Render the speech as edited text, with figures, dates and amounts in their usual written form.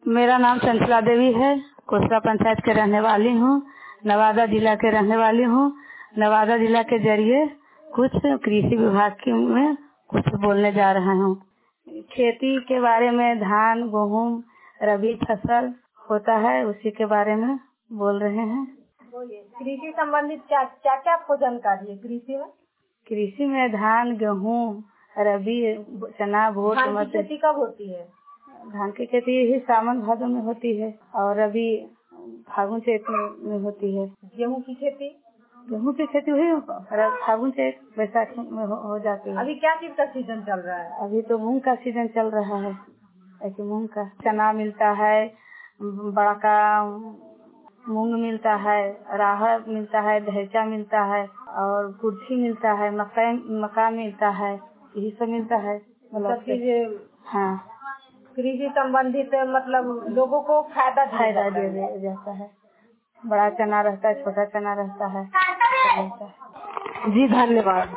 मेरा नाम चंचला देवी है। कोसरा पंचायत के रहने वाली हूँ। नवादा जिला के रहने वाली हूँ। नवादा जिला के जरिए कुछ कृषि विभाग के में कुछ बोलने जा रहा हूँ। खेती के बारे में, धान, गेहूँ, रबी फसल होता है, उसी के बारे में बोल रहे हैं। कृषि संबंधित क्या क्या आपको जानकारी है? कृषि में धान, गेहूँ, रबी, चना, भोट। धान की खेती कब होती है? धान की खेती ही सावन भादो में होती है और अभी फागुन चैत में होती है। गेहूँ की खेती हुई फागुन चैत बैसाख में हो जाती है। अभी क्या चीज का सीजन चल रहा है? अभी तो मूंग का सीजन चल रहा है। ऐसे मूंग का चना मिलता है, बड़ा का मूंग मिलता है, राहर मिलता है, ढैचा मिलता है और कुर्थी मिलता है, मक्का मिलता है, यही सब मिलता है। सब चीज हाँ, कृषि संबंधित मतलब लोगों को फायदा दे जाता है। बड़ा चना रहता है, छोटा चना रहता है। जी धन्यवाद।